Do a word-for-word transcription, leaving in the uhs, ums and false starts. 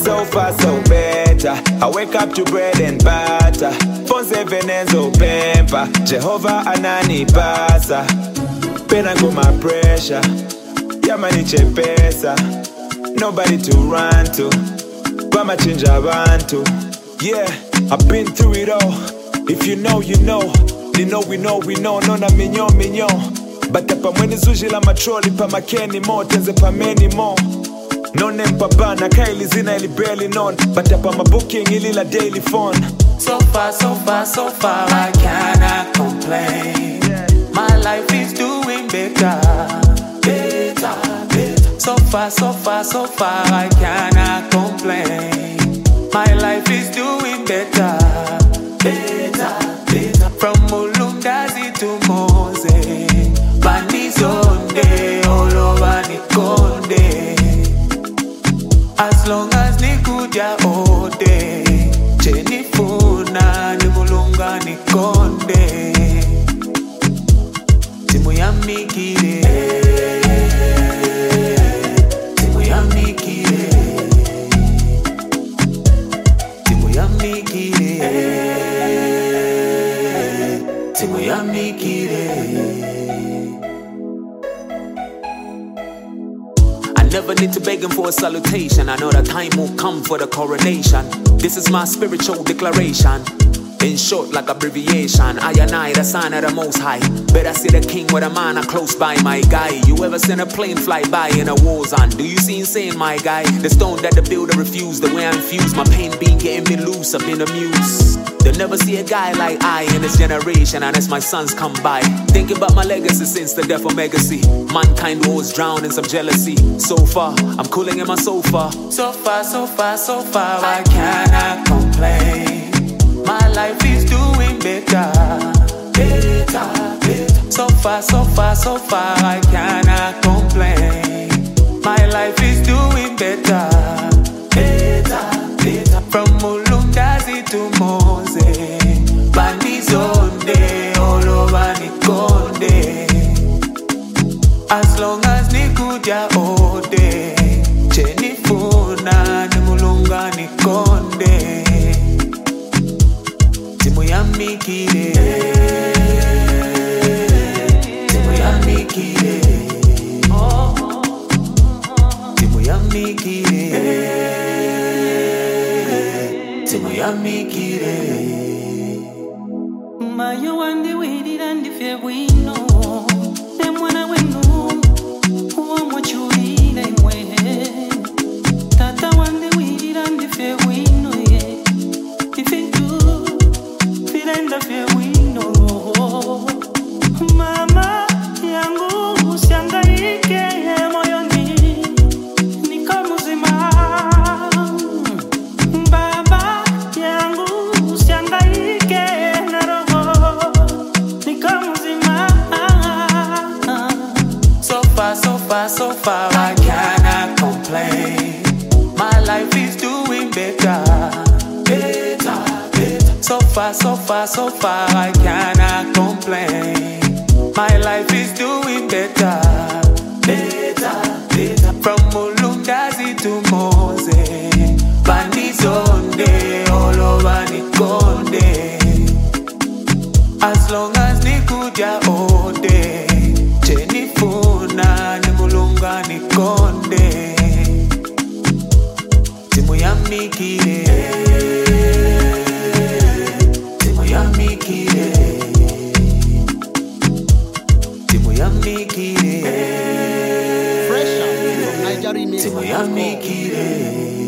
so far so better. I wake up to bread and butter. Phone seven enzo pemper. Jehovah anani pasa. Pena go my pressure. Yamaniche pesa. Nobody to run to. Bama chinja bantu. Yeah, I've been through it all. If you know, you know. You know, we know, we know. Nona mignon, mignon. Bata pa mweni zuji la matroli pa makeni mo. Tenze pa many more. None mpapa na kaili zina ili barely known. Bata pa mabooking ili la daily phone. So far, so far, so far, I cannot complain. My life is doing better, better, better. So far, so far, so far, I cannot complain. My life is doing better, better, better. From Mulundazi to Mose, Banizonde, all over Nikonde. As long as Nikudia Ode, Jenifuna, Nimulunga Nikonde. Timu ya mikire, timu ya mikire, timu ya mikire, timu ya mikire. I never need to beg him for a salutation. I know that time will come for the coronation. This is my spiritual declaration. In short, like abbreviation, I and I, the sign of the Most High. Better see the king with a man close by, my guy. You ever seen a plane fly by in a war zone? Do you see insane, my guy? The stone that the builder refused, the way I infuse my pain being getting me loose, I've been amused. They'll never see a guy like I in this generation, and as my sons come by, thinking about my legacy since the death of Legacy. Mankind was drowned in some jealousy. So far, I'm cooling in my sofa. So far, so far, so far, I cannot complain. My life is doing better, better, better. So far, so far, so far, I cannot complain. My life is doing better, better, better. From Mulundazi to Mose, Banizonde, all over Nikonde. As long as Nikudia Ode, Jenifuna, Nimulunga Nikonde. Timu ya mikire, timu ya mikire, timu ya mikire, timu ya mikire. Mayo wandi wirira ndife bwino, ne mwana wenu uwo mwachulire mwe. Tata wandi wirira ndife bwino ye, ndife Firenda fie wino. Mama yangu usiangaike moyoni, niko mzima. Baba yangu usiangaike na roho, niko mzima. So far, so far, so far, I cannot complain. My life is doing better, better. So far, so far, so far, I cannot complain. My life is doing better, better, better. From Mulundazi to Mose, Banizonde, all over Nikonde. As long as Nikudia Ode, Jenifuna, Nimulunga Nikonde. Timu ya mikire, timu ya mikire, timu ya mikire, Fresh out from Nigeria. timu ya mikire.